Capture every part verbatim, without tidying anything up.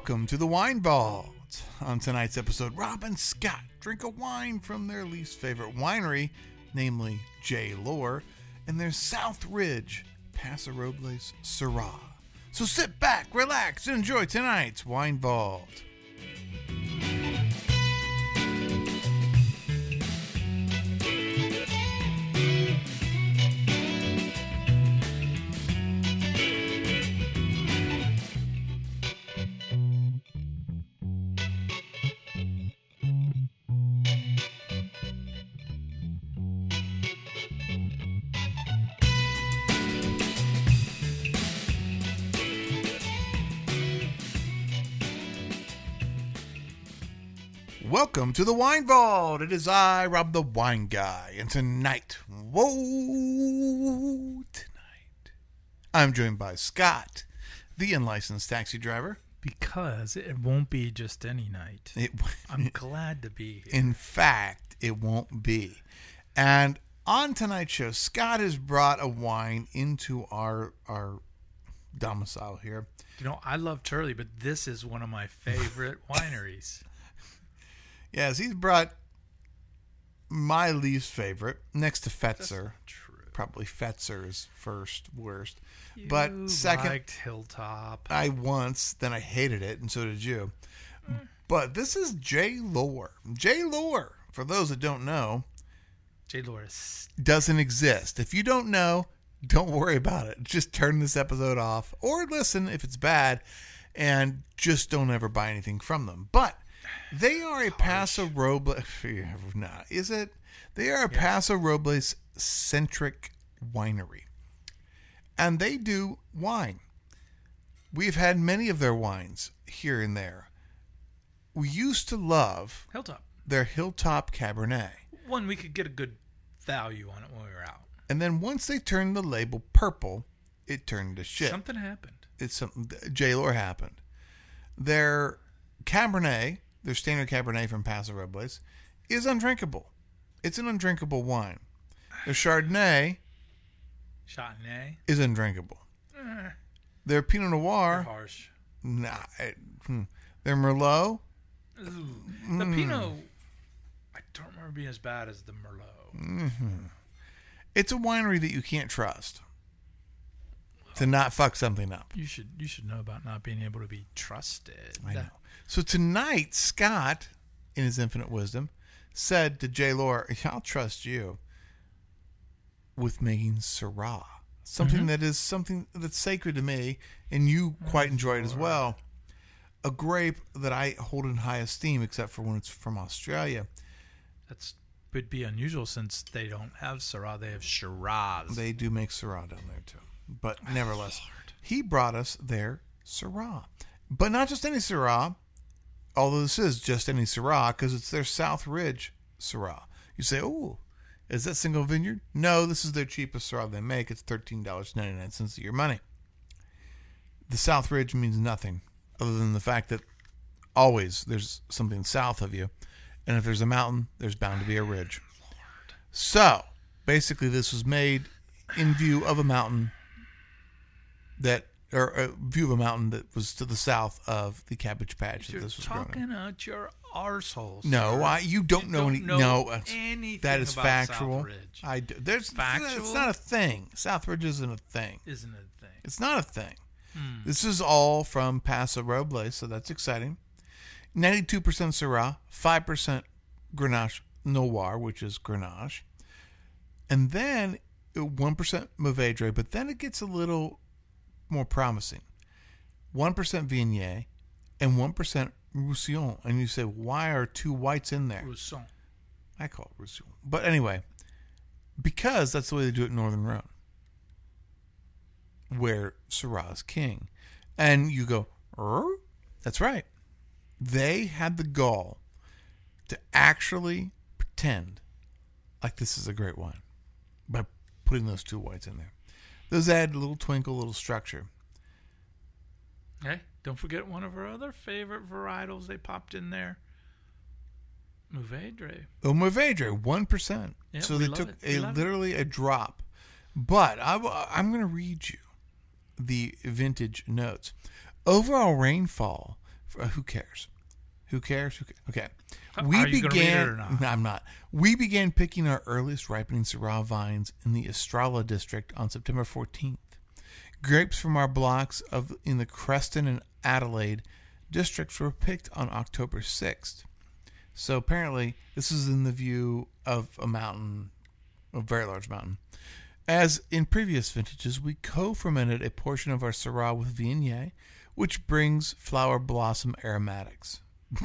Welcome to the Wine Vault. On tonight's episode, Rob and Scott drink a wine from their least favorite winery, namely J. Lohr, and their South Ridge Paso Robles Syrah. So sit back, relax, and enjoy tonight's Wine Vault. Welcome to the Wine Vault. It is I, Rob the Wine Guy, and tonight, whoa, tonight, I'm joined by Scott, the unlicensed taxi driver. Because it won't be just any night. It, I'm glad to be here. In fact, it won't be. And on tonight's show, Scott has brought a wine into our our domicile here. You know, I love Turley, but this is one of my favorite wineries. Yes, he's brought my least favorite, next to Fetzer. Probably Fetzer is first worst. You but second, liked Hilltop. I once, then I hated it, and so did you. Mm. But this is J. Lohr. J. Lohr, for those that don't know, J. Lohr is... doesn't exist. If you don't know, don't worry about it. Just turn this episode off, or listen if it's bad, and just don't ever buy anything from them. But they are a Paso Robles. Nah, is it? They are a yes. Paso Robles centric winery, and they do wine. We've had many of their wines here and there. We used to love Hilltop. Their Hilltop Cabernet. One we could get a good value on it when we were out. And then once they turned the label purple, it turned to shit. Something happened. It's something. J. Lohr happened. Their Cabernet. Their standard Cabernet from Paso Robles is undrinkable. It's an undrinkable wine. Their Chardonnay, Chardonnay is undrinkable. Uh, their Pinot Noir, harsh. Nah. It, hmm. Their Merlot, Ooh, the mm. Pinot, I don't remember being as bad as the Merlot. Mm-hmm. It's a winery that you can't trust to not fuck something up. You should you should know about not being able to be trusted. I know. So tonight, Scott, in his infinite wisdom, said to J. Lohr, I'll trust you with making Syrah. Something mm-hmm. that is something that's sacred to me, and you quite enjoy it as well. A grape that I hold in high esteem, except for when it's from Australia. That's would be unusual since they don't have Syrah. They have Shiraz. They do make Syrah down there, too. But nevertheless, oh, he brought us their Syrah. But not just any Syrah. Although this is just any Syrah, because it's their South Ridge Syrah. You say, oh, is that single vineyard? No, this is their cheapest Syrah they make. It's thirteen dollars and ninety-nine cents of your money. The South Ridge means nothing other than the fact that always there's something south of you. And if there's a mountain, there's bound to be a ridge. Lord. So, basically this was made in view of a mountain that... or a view of a mountain that was to the south of the Cabbage Patch. You're that this was talking out your arsehole. No, I, you don't you know don't any. Know no, anything that is about factual. South Ridge. I do. There's factual. It's not a thing. South Ridge isn't a thing. Isn't a thing. It's not a thing. Hmm. This is all from Paso Robles, so that's exciting. Ninety-two percent Syrah, five percent Grenache Noir, which is Grenache, and then one percent Mourvedre. But then it gets a little more promising. one percent Viognier and one percent Roussillon. And you say, why are two whites in there? Rousson. I call it Roussillon. But anyway, because that's the way they do it in Northern Rhone, where Syrah is king. And you go, er? That's right. They had the gall to actually pretend like this is a great wine by putting those two whites in there. Those add a little twinkle, a little structure. Hey, don't forget one of our other favorite varietals they popped in there. Mourvedre. Oh, Mourvedre, one percent. Yeah, so we they love took it. We a love literally it. a drop. But I, I'm going to read you the vintage notes. Overall rainfall Uh, who cares? Who cares? Who cares? Okay. Are We you gonna read began. it or not? No, I'm not. We began picking our earliest ripening Syrah vines in the Estrella district on September fourteenth. Grapes from our blocks of in the Creston and Adelaide districts were picked on October sixth. So apparently, this is in the view of a mountain, a very large mountain. As in previous vintages, we co-fermented a portion of our Syrah with Viognier, which brings flower blossom aromatics.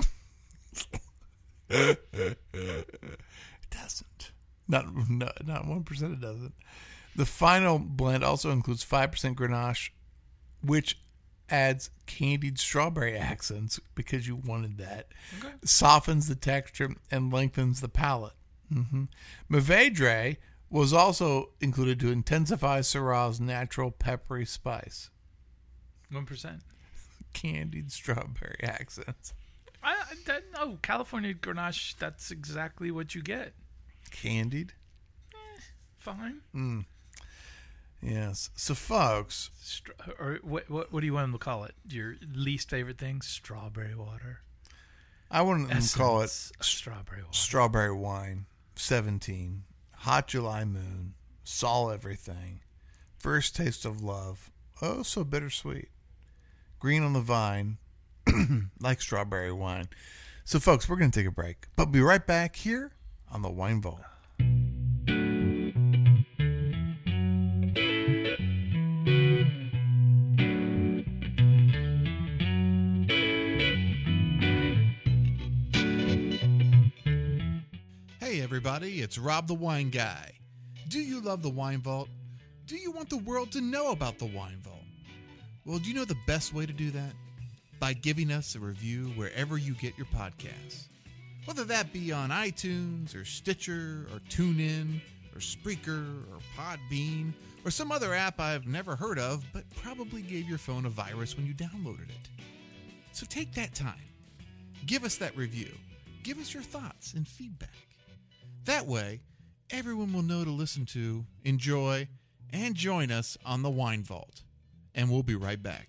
It doesn't. Not, not, not one percent it doesn't. The final blend also includes five percent Grenache, which adds candied strawberry accents because you wanted that. Okay. Softens the texture and lengthens the palate. Mm-hmm. Mourvedre was also included to intensify Syrah's natural peppery spice. One percent. Candied strawberry accents. I, I that, no California Grenache. That's exactly what you get. Candied? Fine. Mm. Yes. So, folks. Stra- or what, what? What do you want them to call it? Your least favorite thing? Strawberry water. I wouldn't Essence call it of strawberry water. Strawberry wine. seventeen. Hot July moon. Saw everything. First taste of love. Oh, so bittersweet. Green on the vine. Like strawberry wine. So, folks, we're going to take a break. But we'll be right back here on the Wine Vault. Hey everybody, it's Rob the Wine Guy. Do you love the Wine Vault? Do you want the world to know about the Wine Vault? Well, do you know the best way to do that? By giving us a review wherever you get your podcasts. Whether that be on iTunes or Stitcher or TuneIn or Spreaker or Podbean or some other app I've never heard of but probably gave your phone a virus when you downloaded it. So take that time. Give us that review. Give us your thoughts and feedback. That way, everyone will know to listen to, enjoy, and join us on the Wine Vault. And we'll be right back.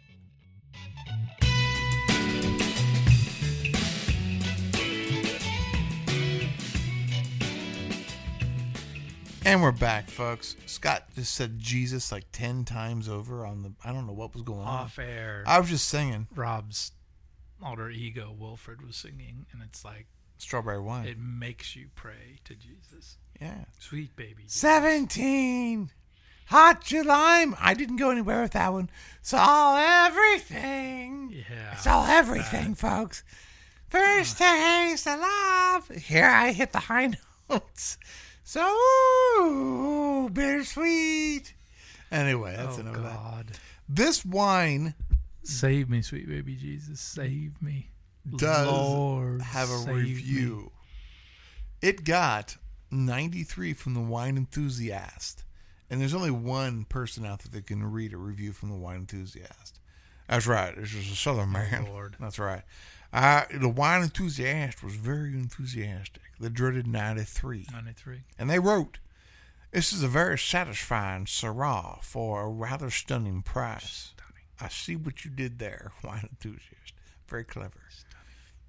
And we're back, folks. Scott just said Jesus like ten times over on the... I don't know what was going on. Off air. I was just singing. Rob's alter ego, Wilfred, was singing, and it's like... Strawberry wine. It makes you pray to Jesus. Yeah. Sweet baby Jesus. seventeen. Hot July. I didn't go anywhere with that one. Saw everything. Yeah. Saw everything, folks. First taste of love. Here I hit the high notes. So ooh, bittersweet. Anyway, that's oh, enough of that. God. This wine Save me, sweet baby Jesus. Save me. does Lord, have a save review. me. It got ninety-three from the Wine Enthusiast. And there's only one person out there that can read a review from the Wine Enthusiast. That's right. This is a Southern man. Oh, Lord. That's right. Uh, the Wine Enthusiast was very enthusiastic. The dreaded ninety-three. ninety-three. And they wrote, "This is a very satisfying Syrah for a rather stunning price. Stunning. I see what you did there, Wine Enthusiast. Very clever." Stunning.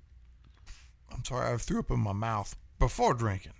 I'm sorry, I threw up in my mouth before drinking.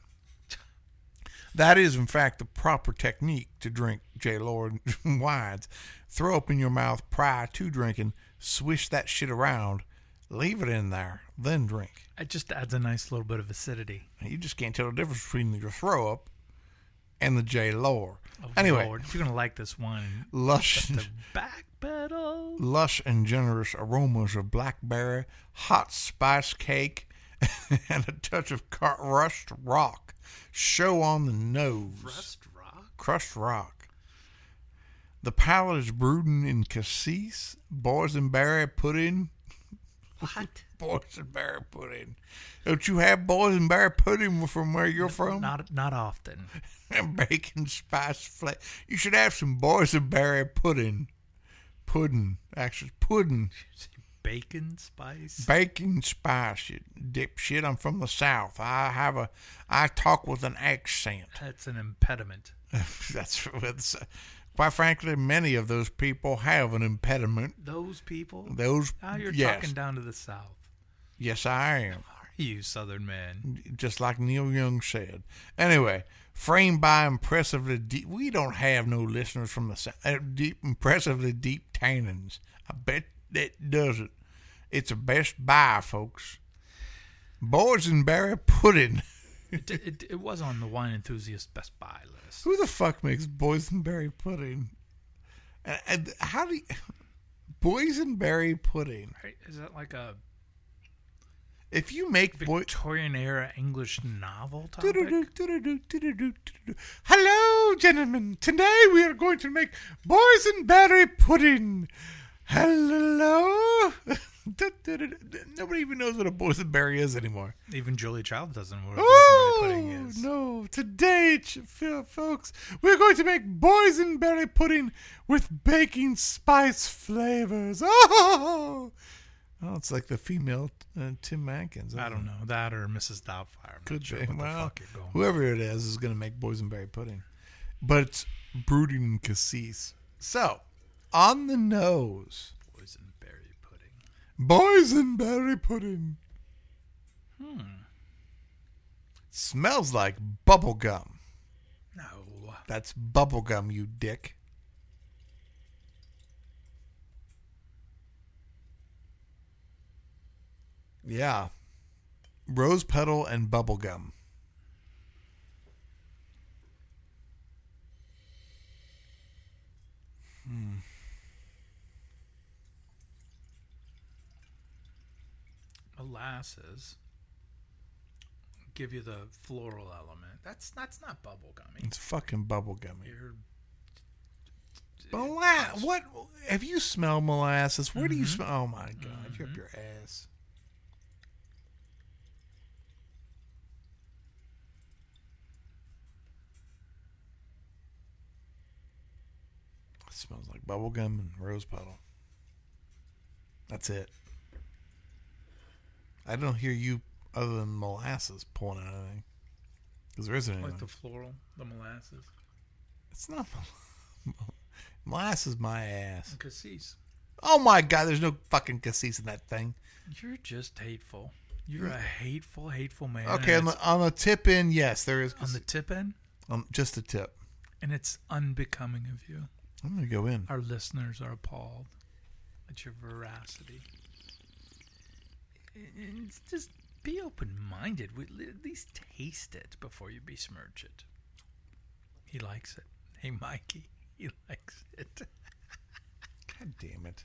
That is, in fact, the proper technique to drink J. Lord wines. Throw up in your mouth prior to drinking, swish that shit around, leave it in there, then drink. It just adds a nice little bit of acidity. You just can't tell the difference between your throw up and the J. Lord. Oh, Anyway, Lord. If you're going to like this wine, lush, the back pedal. lush and generous aromas of blackberry, hot spice cake, and a touch of crushed rock show on the nose. Rust rock? Crushed rock. The palate is brooding in cassis, boysenberry pudding. What? Boysenberry pudding. Don't you have boysenberry pudding from where you're from? Not not often. And bacon spice flavor. You should have some boysenberry pudding. Pudding. Actually, pudding. Bacon spice? Bacon spice, you dipshit. I'm from the South. I have a, I talk with an accent. That's an impediment. That's, that's Quite frankly, many of those people have an impediment. Those people? Those, Now you're yes. talking down to the South. Yes, I am. Are you, Southern man? Just like Neil Young said. Anyway, framed by impressively deep. We don't have no listeners from the South. Uh, deep, impressively deep tannins. I bet that doesn't. It's a Best Buy, folks. Boysenberry pudding. it, it, it was on the Wine Enthusiast Best Buy list. Who the fuck makes boysenberry pudding? And, and how do you... Boysenberry pudding. Right? Is that like a If you make boy... Victorian era English novel topic? Hello, gentlemen. Today we are going to make boysenberry pudding. Hello. Nobody even knows what a boysenberry is anymore. Even Julia Child doesn't know what a Oh, boysenberry pudding is. no. Today, ch- f- folks, we're going to make boysenberry pudding with baking spice flavors. Oh, oh it's like the female uh, Tim Atkins. I don't know. That or Missus Doubtfire. I'm Could not sure be. what the Well, fuck you're going. whoever it is is going to make boysenberry pudding. But it's brooding in cassis. So, on the nose. Boysenberry pudding. Boysenberry pudding. Hmm. Smells like bubble gum. No. That's bubble gum, you dick. Yeah. Rose petal and bubble gum. Hmm. Molasses. Give you the floral element. That's that's not bubble gummy. It's fucking bubble gummy. You're Molasses. What? Have you smelled molasses? Where do you Mhm. smell? Oh my god! You're up Mhm. your ass. It smells like bubble gum and rose petal. That's it. I don't hear you other than molasses pulling out anything. Because there isn't anything. like the floral, the molasses. It's not mol- molasses. My ass. And cassis. Oh my god! There's no fucking cassis in that thing. You're just hateful. You're a hateful, hateful man. Okay, on and the, it's on the tip end, yes, there is. on the tip end, Um, just the tip. and it's unbecoming of you. I'm gonna go in. Our listeners are appalled at your veracity. It's just be open-minded. At least taste it before you besmirch it. He likes it. Hey, Mikey, he likes it. God damn it!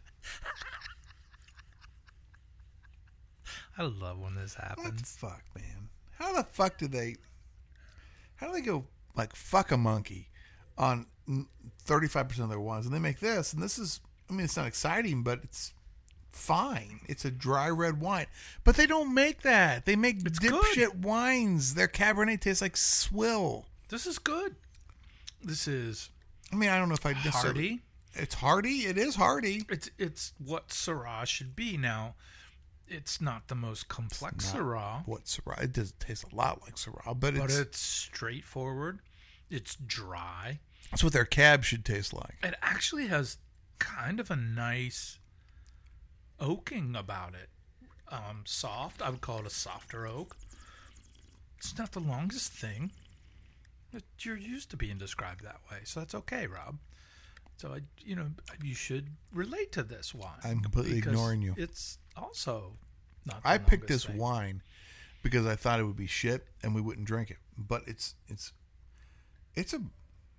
I love when this What the happens. fuck, man? How the fuck did they? How do they go like fuck a monkey on thirty-five percent of their wines, and they make this, and this is. I mean, it's not exciting, but it's fine. It's a dry red wine, but they don't make that. They make It's dipshit wines. Their Cabernet tastes like swill. This is good. This is I mean, I don't know if I necessarily. hearty. It's hearty. It is hearty. It's it's what Syrah should be. Now, it's not the most complex Not Syrah, What Syrah? It does taste a lot like Syrah, but but it's it's straightforward. It's dry. that's what their cab should taste like. It actually has kind of a nice oaking about it. Um, soft. I would call it a softer oak. It's not the longest thing. But you're used to being described that way, so that's okay, Rob. So I, you know, you should relate to this wine. I'm completely because ignoring you. It's also not. The I picked longest this thing. wine because I thought it would be shit and we wouldn't drink it. But it's it's it's a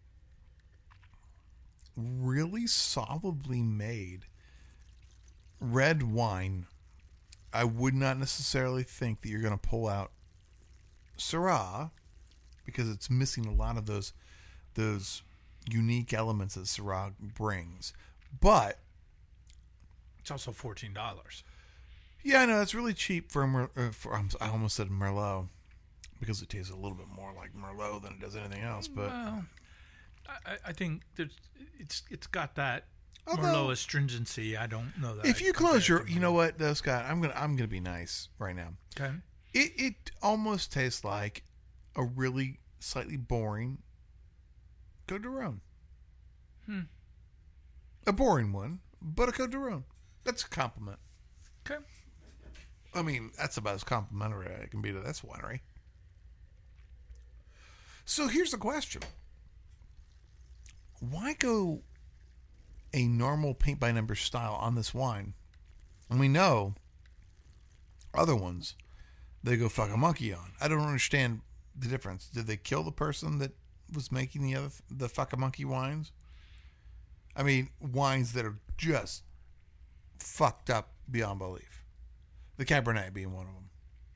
really solidly made red wine. I would not necessarily think that you're going to pull out Syrah because it's missing a lot of those those unique elements that Syrah brings. But It's also fourteen dollars. yeah, no, it's really cheap for a Mer- uh, for I'm- I almost said Merlot because it tastes a little bit more like Merlot than it does anything else. But Well, I, I- I think there's it's it's got that Although- Merlot astringency. I don't know that. if I you compare close it your, to you know Merlot. what, though, Scott, I'm gonna I'm gonna be nice right now. Okay. It it almost tastes like a really slightly boring Côte d'Aron. Hmm. A boring one, but a Côte du Rhône. That's a compliment. Okay. I mean, that's about as complimentary I can be to this winery. So here's the question. Why go a normal paint-by-number style on this wine? And we know other ones they go fuck a monkey on. I don't understand the difference. Did they kill the person that was making the other the fuck a monkey wines? I mean, wines that are just fucked up beyond belief. The Cabernet being one of them.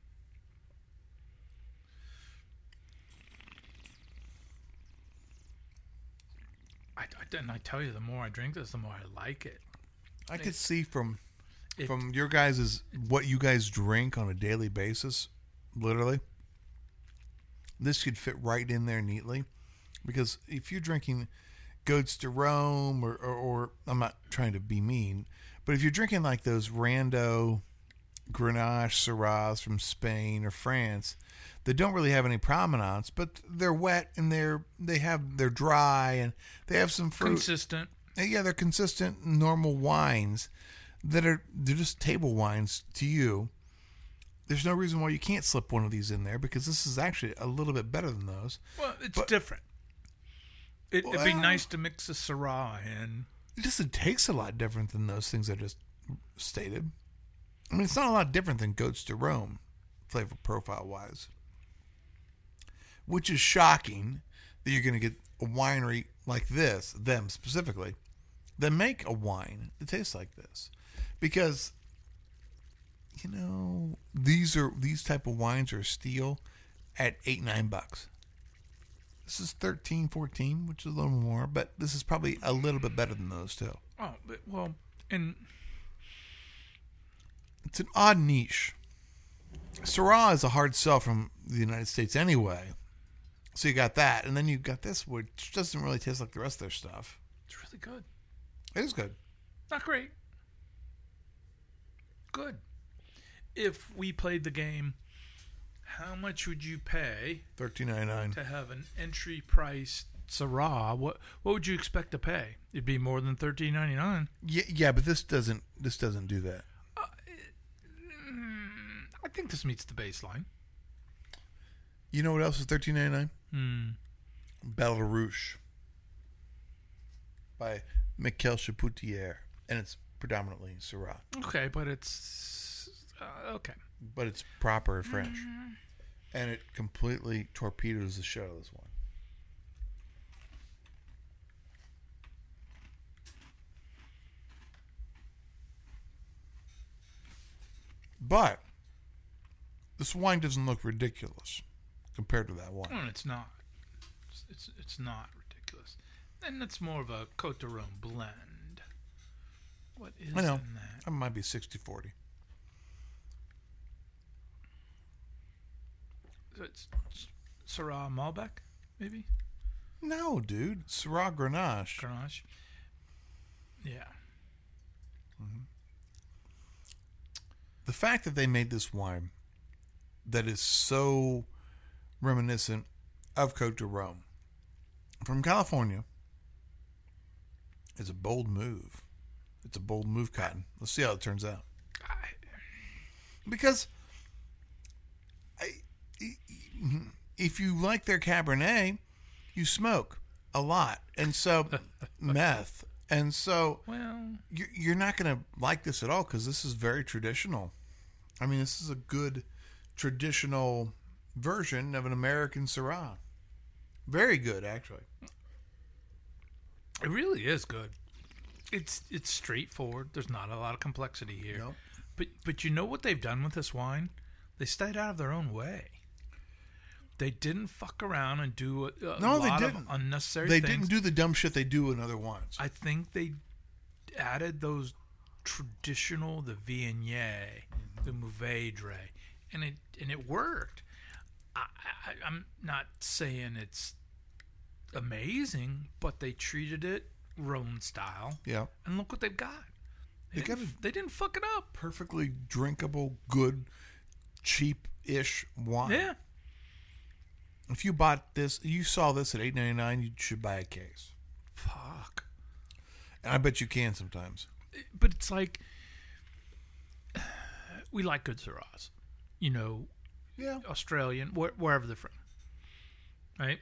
I, I, and I tell you, the more I drink this, the more I like it. I could see from It- from your guys' what you guys drink on a daily basis, literally. This could fit right in there neatly, because if you're drinking Goats to Rome, or, or, or I'm not trying to be mean, but if you're drinking like those rando Grenache Syrahs from Spain or France, that don't really have any provenance, but they're wet and they're they have they're dry and they have some fruit. Consistent. Yeah, they're consistent, normal wines that are they're just table wines to you. There's no reason why you can't slip one of these in there, because this is actually a little bit better than those. Well, it's But- different. It, it'd be Well- nice to mix a Syrah in. It just it tastes a lot different than those things I just stated. I mean, it's not a lot different than Goats to Rome, flavor profile wise. Which is shocking that you're going to get a winery like this, them specifically, that make a wine that tastes like this. Because, you know, these are these type of wines are a steal at eight, nine bucks. This is thirteen, fourteen, which is a little more, but this is probably a little bit better than those two. Oh, but, well, and It's an odd niche. Syrah is a hard sell from the United States anyway. So you got that, and then you got this, which doesn't really taste like the rest of their stuff. it's really good. It is good. Not great. Good. If we played the game, how much would you pay thirteen ninety-nine. to have an entry price Syrah? What what would you expect to pay? It'd be more than thirteen ninety nine. Yeah, yeah, but this doesn't this doesn't do that. I think this meets the baseline. You know what else is thirteen ninety-nine? Hmm. Belle Rouge by Michel Chapoutier, and it's predominantly Syrah, Okay, but it's uh, okay. but it's proper French, and it completely torpedoes the show. This one. But this wine doesn't look ridiculous compared to that wine. Well, it's not. It's, it's it's not ridiculous. And that's more of a Côte du Rhône blend. What is I know. in that? It might be sixty forty. So it's Syrah Malbec, maybe? No, dude. Syrah Grenache. Grenache. Yeah. The fact that they made this wine that is so reminiscent of Côte du Rhône from California is a bold move. It's a bold move, Cotton. Let's see how it turns out. I, Because I, if you like their Cabernet, you smoke a lot. And so, meth. And so, well, you're you're not going to like this at all, because this is very traditional. I mean, this is a good traditional version of an American Syrah. Very good, actually. it really is good. It's it's straightforward. There's not a lot of complexity here. Nope. But but you know what they've done with this wine? They stayed out of their own way. They didn't fuck around and do a, a No, they lot didn't. of unnecessary They things. didn't do the dumb shit they do in other wines. I think they added those traditional, the Viognier, the Mourvedre, and it and it worked. I, I, I'm not saying it's amazing, but they treated it Rhone style, Yeah. and look what they've got. They, They didn't, got they didn't fuck it up. Perfectly drinkable, good, cheap-ish wine. Yeah. If you bought this, you saw this at eight ninety-nine, you should buy a case. Fuck. And I bet you can sometimes. But it's like we like good Syrahs, you know, Yeah. Australian, wh- wherever they're from, right?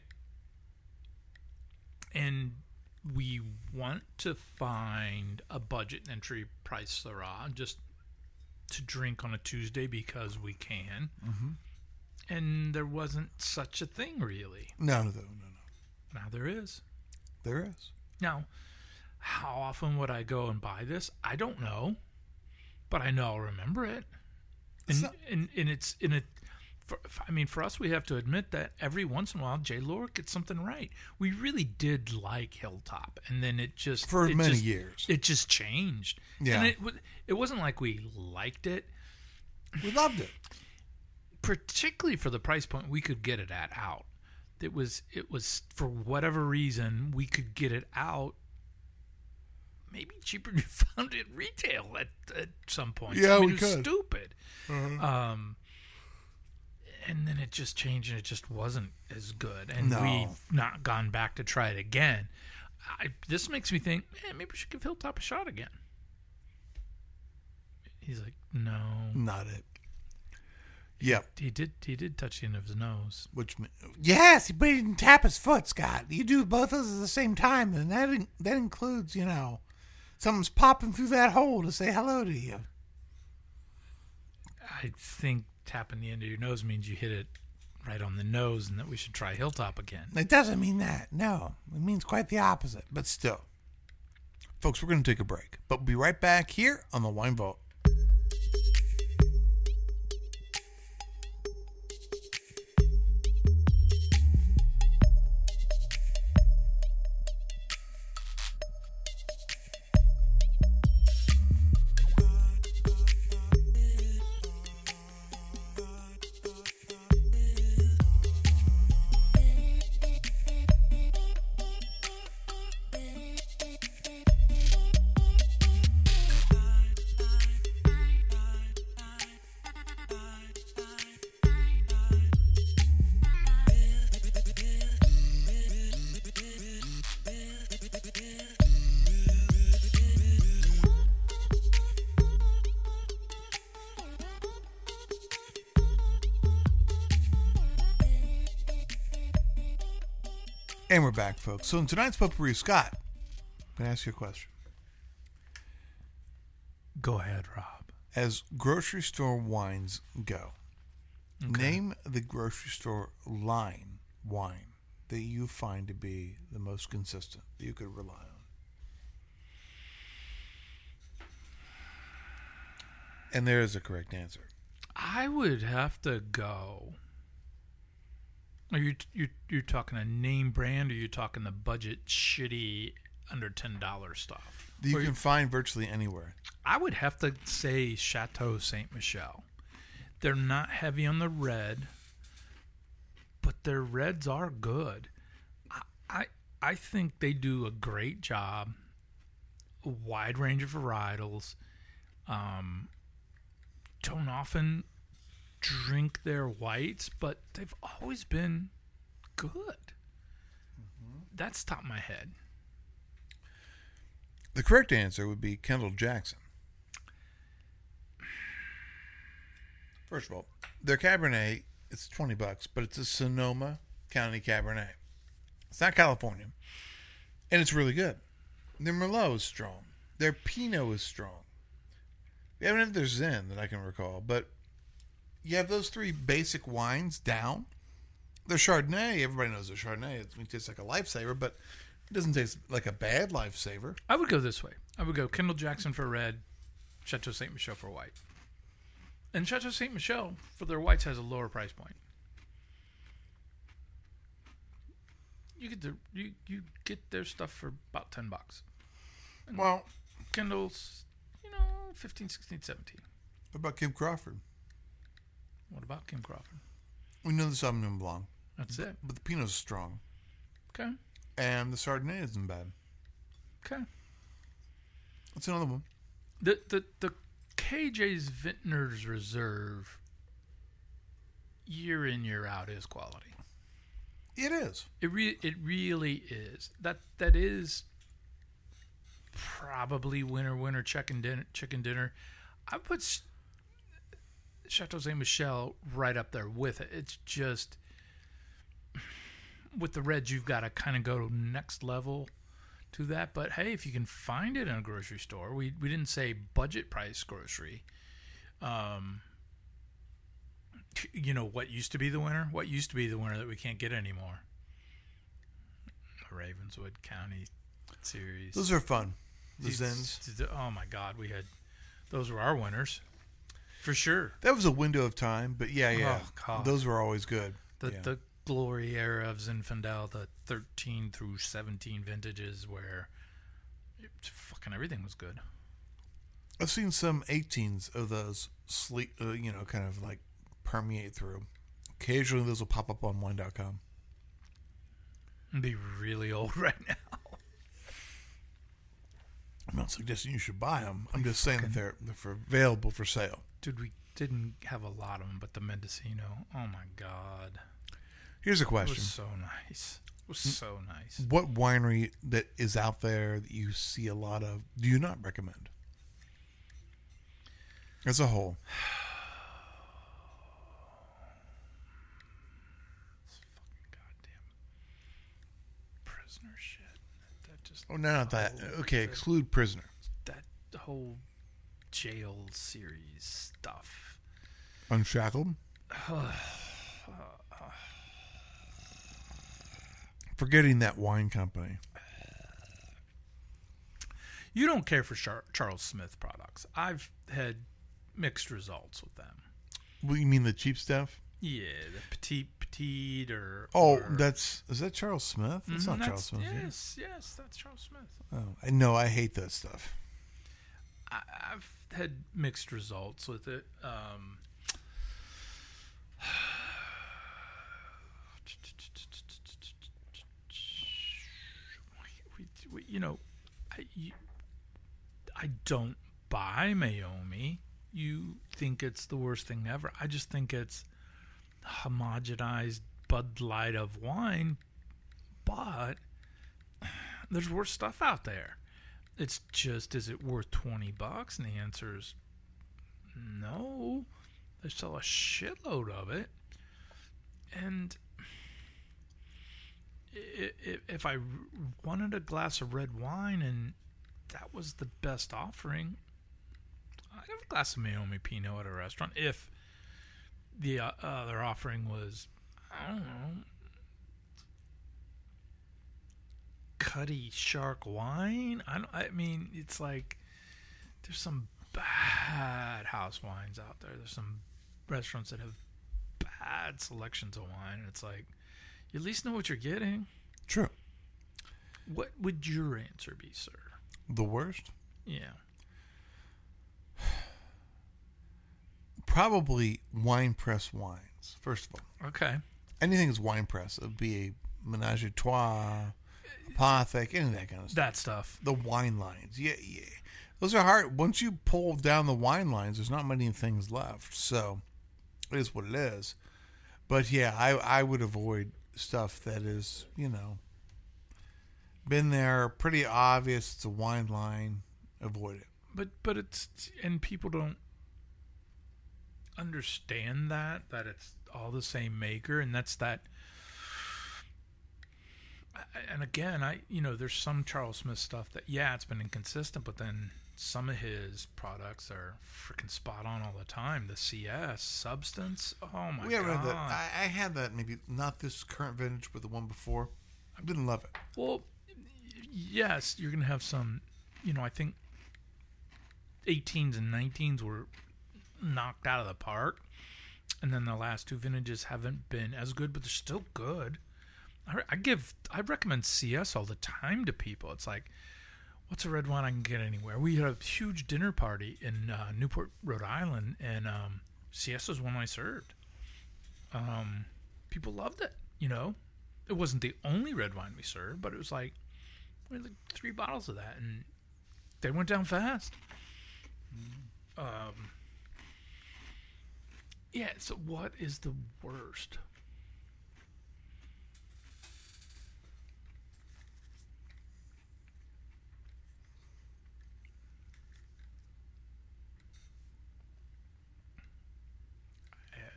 And we want to find a budget entry price Syrah just to drink on a Tuesday because we can. Mm-hmm. And there wasn't such a thing, really. No, no, no, no. Now there is. There is. Now, how often would I go and buy this? I don't know, but I know I'll remember it. And not- and, and it's in a. For, I mean, for us, we have to admit that every once in a while, J. Lore gets something right. We really did like Hilltop, and then it just For it many just- years. it just changed. Yeah. and it wa- it wasn't like we liked it, We loved it. particularly for the price point we could get it at out. It was it was for whatever reason we could get it out maybe cheaper than you found it retail at, at some point. Yeah, I mean, we it was could. stupid. Mhm. Um, and then it just changed, and it just wasn't as good. And No. we've not gone back to try it again. I, this makes me think, man, maybe we should give Hilltop a shot again. He's like, no. Not it. Yep. He did. He did touch the end of his nose. Which me- yes, but he didn't tap his foot, Scott. You do both of those at the same time, and that in- that includes, you know, someone's popping through that hole to say hello to you. I think tapping the end of your nose means you hit it right on the nose, and that we should try Hilltop again. It doesn't mean that. No, it means quite the opposite. But still, folks, we're going to take a break, but we'll be right back here on the Wine Vault. And we're back, folks. So in tonight's Potpourri, Scott, I'm going to ask you a question. Go ahead, Rob. As grocery store wines go, Okay. name the grocery store line wine that you find to be the most consistent, that you could rely on. And there is a correct answer. I would have to go. Are you you you're talking a name brand, or you talking the budget shitty under ten dollar stuff? That you Or can find virtually anywhere. I would have to say Chateau Saint Michel. They're not heavy on the red, but their reds are good. I I, I think they do a great job. A wide range of varietals. Um, don't often drink their whites, but they've always been good. Mm-hmm. That's top of my head. The correct answer would be Kendall Jackson. First of all, their Cabernet, it's twenty bucks, but it's a Sonoma County Cabernet. It's not California. And it's really good. Their Merlot is strong. Their Pinot is strong. We haven't had their Zen that I can recall, but you have those three basic wines down. Their Chardonnay, everybody knows their Chardonnay. It tastes like a lifesaver, but it doesn't taste like a bad lifesaver. I would go this way. I would go Kendall Jackson for red, Chateau Saint Michel for white. And Chateau Saint Michel for their whites has a lower price point. You get the you, you get their stuff for about ten bucks. And Well, Kendall's, you know, fifteen, sixteen, seventeen. what about Kim Crawford? What about Kim Crawford? We know the Sauvignon Blanc, That's it. but the Pinot's strong. Okay. And the Chardonnay isn't bad. Okay. That's another one. The the the K J's Vintners Reserve year in year out is quality. It is. It re- it really is. That that is probably winner winner chicken dinner. Chicken dinner. I put Ch- Chateau Saint Michelle right up there with it. It's just with the reds, you've got to kind of go next level to that. But hey, if you can find it in a grocery store, we we didn't say budget price grocery. Um, you know what used to be the winner? What used to be the winner that we can't get anymore? The Ravenswood County series. Those are fun. The These- Zins. Oh my God, we had those were our winners for sure. That was a window of time, but yeah, yeah. Oh, God. Those were always good. The yeah. the glory era of Zinfandel, the thirteen through seventeen vintages where it, fucking everything was good. I've seen some eighteens of those sleep, uh, you know, kind of like permeate through. Occasionally, those will pop up on wine dot com. I'd be really old right now. I'm not suggesting you should buy them. I'm just saying that they're, they're for, available for sale. Dude, we didn't have a lot of them, but the Mendocino, oh my God. Here's a It question. was so nice. It was so nice. What winery that is out there that you see a lot of do you not recommend? As a whole. This fucking goddamn prisoner shit. That just Oh, no, not that. Oh, Okay, that- exclude Prisoner. that whole jail series stuff. Unshackled. Forgetting that wine company. You don't care for Char- Charles Smith products. I've had mixed results with them. What, you mean the cheap stuff? Yeah, the petite petite or Oh, or, that's is that Charles Smith? That's Mhm, not that's- Charles Smith. is it? Yes, yes, that's Charles Smith. Oh, I know. I hate that stuff. I, I've had mixed results with it. Um, we, we, you know, I, you, I don't buy Mayomi. You think it's the worst thing ever. I just think it's homogenized Bud Light of wine, but there's worse stuff out there. It's just, is it worth twenty bucks? And the answer is no. They sell a shitload of it. And i- i- if I r- wanted a glass of red wine and that was the best offering, I'd have a glass of Mayomi Pinot at a restaurant. If the uh, other offering was, I don't know, Cutty Shark wine. I don't, I mean, it's like there's some bad house wines out there. There's some restaurants that have bad selections of wine, and it's like you at least know what you're getting. True. What would your answer be, sir? The worst? Yeah. Probably wine press wines. First of all, Okay. anything is wine press. It would be a Menage a Trois, Apothic, any of that kind of stuff. That stuff. The wine lines. Yeah, yeah. Those are hard. Once you pull down the wine lines, there's not many things left. So it is what it is. But yeah, I, I would avoid stuff that is, you know, been there, pretty obvious. It's a wine line. Avoid it. But but it's, and people don't understand that that it's all the same maker, and that's that. And again, I you know, there's some Charles Smith stuff that yeah, it's been inconsistent, but then some of his products are freaking spot on all the time. The C S Substance, oh my We haven't god! had that. I, I had that maybe not this current vintage, but the one before. I didn't love it. Well, yes, you're gonna have some. You know, I think eighteens and nineteens were knocked out of the park, and then the last two vintages haven't been as good, but they're still good. I, I give, I recommend C S all the time to people. It's like, what's a red wine I can get anywhere? We had a huge dinner party in uh, Newport, Rhode Island, and um, C S was one I served. Um, people loved it. You know, it wasn't the only red wine we served, but it was like we had like three bottles of that, and they went down fast. Um, yeah. So, what is the worst?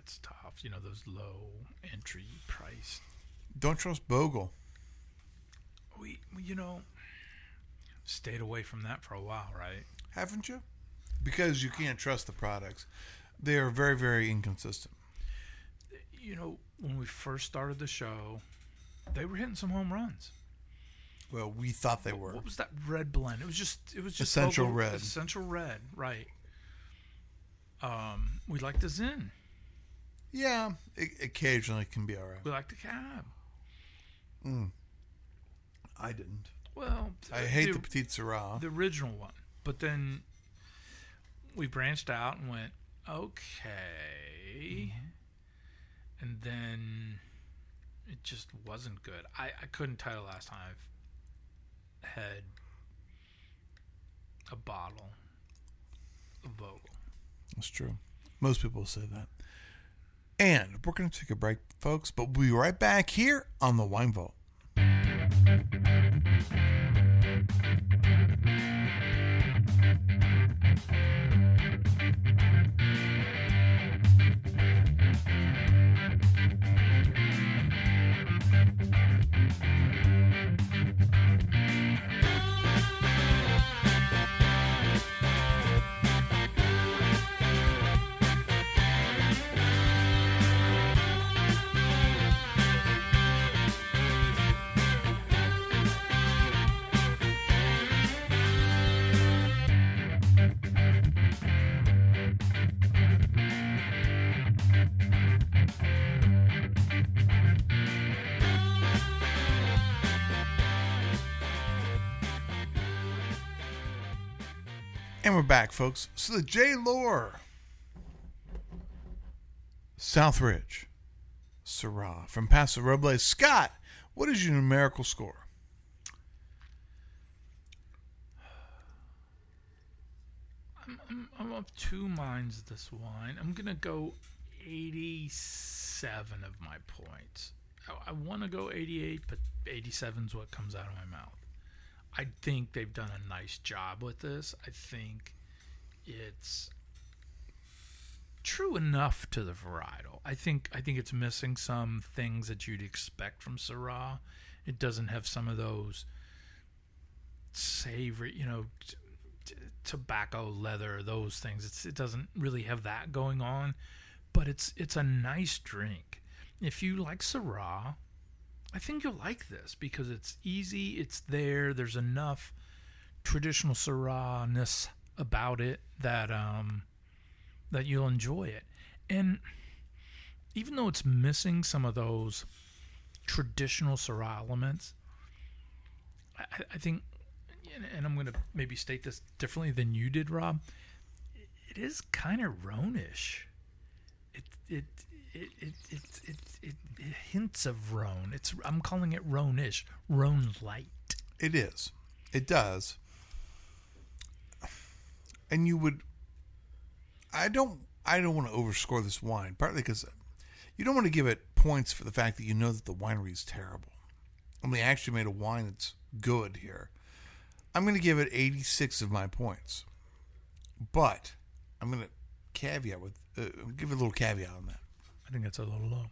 it's tough. You know, those low entry price. Don't trust Bogle. We, you know, stayed away from that for a while, right? Haven't you? Because you can't trust the products. They are very, very inconsistent. You know, when we first started the show, they were hitting some home runs. Well, we thought they were. What was that red blend? It was just, it was just Essential Bogle, Red. Essential Red, right? Um, we like the Zin. Yeah, it occasionally can be all right. We like the Cab. Mm. I didn't. Well, I hate the, the Petite Syrah. the original one, but then we branched out and went okay, and then it just wasn't good. I, I couldn't tell you the last time I've had a bottle of Bogle. That's true. Most people say that. And we're going to take a break, folks, but we'll be right back here on the Wine Vault. And we're back, folks. So the J. Lohr Southridge Syrah from Paso Robles. Scott, what is your numerical score? I'm, I'm, I'm of two minds of this wine. I'm going to go eighty-seven of my points. I, I want to go eighty-eight, but eighty-seven is what comes out of my mouth. I think they've done a nice job with this. I think it's true enough to the varietal. I think I think it's missing some things that you'd expect from Syrah. It doesn't have some of those savory, you know, t- t- tobacco, leather, those things. It's, it doesn't really have that going on, but it's it's a nice drink. If you like Syrah, I think you'll like this because it's easy, it's there, there's enough traditional Syrah-ness about it that um, that you'll enjoy it. And even though it's missing some of those traditional Syrah elements, I, I think, and I'm going to maybe state this differently than you did, Rob, it is kind of Rhone-ish. It, it, It it, it it it it hints of Rhone. It's I'm calling it Rhone-ish, Rhone light. It is. It does. And you would. I don't. I don't want to overscore this wine, partly because you don't want to give it points for the fact that you know that the winery is terrible. And they actually made a wine that's good here. I'm going to give it eighty-six of my points, but I'm going to caveat with uh, give it a little caveat on that. I think that's a little low.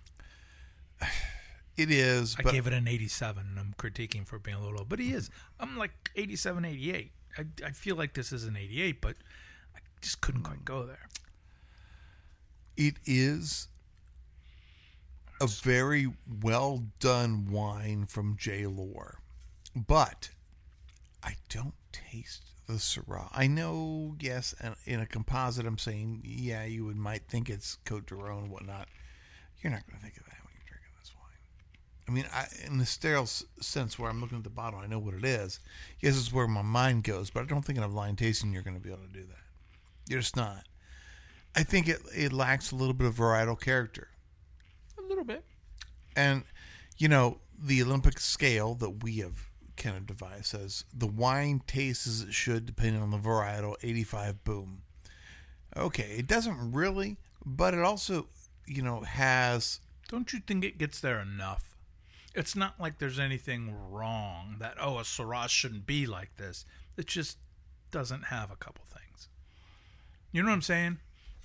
It is. I but gave it an eighty-seven, and I'm critiquing for being a little low. But he is. I'm like eighty-seven, eighty-eight. I, I feel like this is an eighty-eight, but I just couldn't quite go there. It is a very well done wine from J. Lohr, but I don't taste the Syrah. I know, yes, and in a composite, I'm saying, yeah, you would might think it's Côte d'Aron and whatnot. You're not going to think of that when you're drinking this wine. I mean, I, in the sterile sense where I'm looking at the bottle, I know what it is. Yes, it's where my mind goes, but I don't think in a blind tasting you're going to be able to do that. You're just not. I think it, it lacks a little bit of varietal character. A little bit. And, you know, the Olympic scale that we have kind of devised says the wine tastes as it should depending on the varietal, eighty-five, boom. Okay, it doesn't really, but it also, you know, has... Don't you think it gets there enough? It's not like there's anything wrong that, oh, a Syrah shouldn't be like this. It just doesn't have a couple things. You know what I'm saying?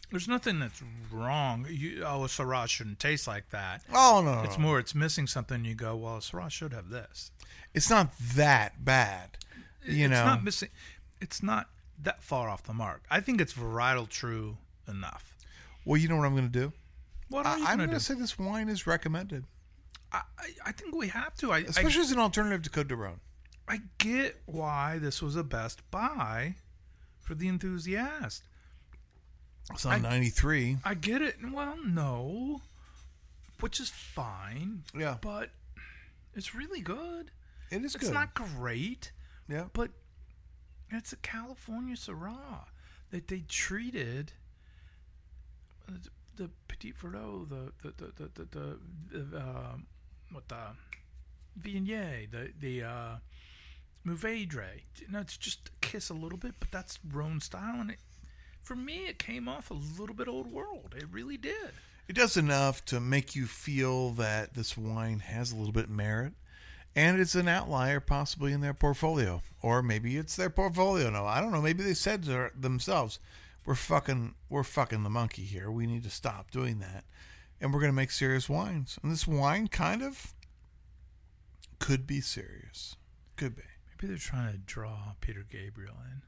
There's nothing that's wrong. You, oh, a Syrah shouldn't taste like that. Oh, no, no. It's more, it's missing something. You go, well, a Syrah should have this. It's not that bad. You it's know, not missing. It's not that far off the mark. I think it's varietal true enough. Well, you know what I'm going to do? What are you I, I'm going going to to do? say this wine is recommended, I, I, I think we have to. I, especially as an alternative to Côte d'Aron. I, I get why this was a best buy for the enthusiast. It's on I- ninety-three. I get it. Well, no, which is fine. Yeah. But it's really good. It is It's good. not great, Yeah. but it's a California Syrah that they treated uh, the, the Petit Verdot, the the the the the, the, the uh, what the Viognier, the the uh, Mourvedre. You know, it's just a kiss a little bit, but that's Rhone style, and it, for me, it came off a little bit old world. It really did. It does enough to make you feel that this wine has a little bit of merit, and it's an outlier possibly in their portfolio, or maybe it's their portfolio. No, I don't know. Maybe they said to themselves, "We're fucking, we're fucking the monkey here. We need to stop doing that, and we're going to make serious wines." And this wine kind of could be serious. Could be. Maybe they're trying to draw Peter Gabriel in.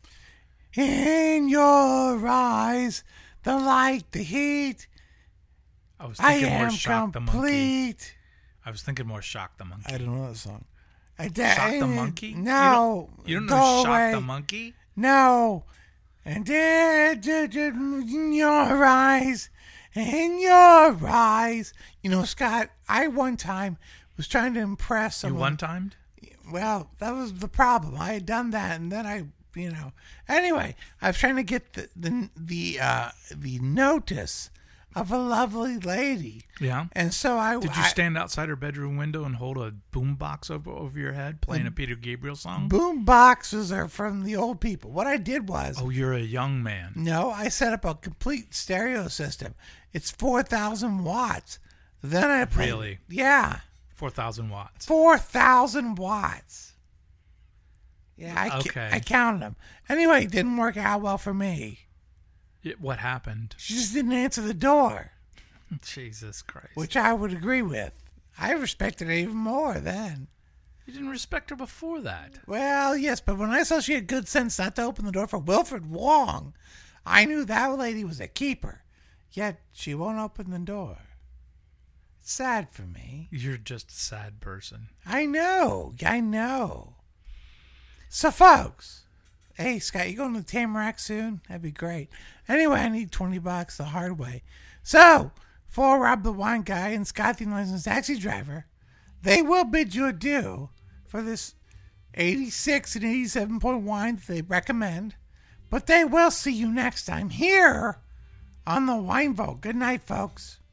In your eyes, the light, the heat. I was I thinking more am Shock the Monkey. complete. I was thinking more Shock the Monkey. I don't know that song. I Shock the Monkey? No. You don't go know Shock away. the Monkey? No. And in your eyes, in your eyes. You know, Scott, I one time was trying to impress You someone. one-timed? Well, that was the problem. I had done that, and then I, you know. Anyway, I was trying to get the the the, uh, the notice of a lovely lady. Yeah. And so I Did you I, stand outside her bedroom window and hold a boom box over, over your head playing a Peter Gabriel song? boom boxes are from the old people. What I did was, Oh, you're a young man. no, I set up a complete stereo system. It's four thousand watts. Then I played, Really? yeah, four thousand watts. four thousand watts. Yeah, I, ca- Okay. I counted them. Anyway, it didn't work out well for me. Yeah, what happened? She just didn't answer the door, Jesus Christ. which I would agree with. I respected her even more then. You didn't respect her before that. Well, yes, but when I saw she had good sense not to open the door for Wilfred Wong, I knew that lady was a keeper. Yet she won't open the door. It's sad for me. You're just a sad person. I know. I know. So, folks, hey, Scott, you going to Tamarack soon? That'd be great. Anyway, I need twenty bucks the hard way. So, for Rob the Wine Guy and Scott the Unlicensed Taxi Driver, they will bid you adieu for this eighty-six and eighty-seven point wine that they recommend. But they will see you next time here on the Wine Vault. Good night, folks.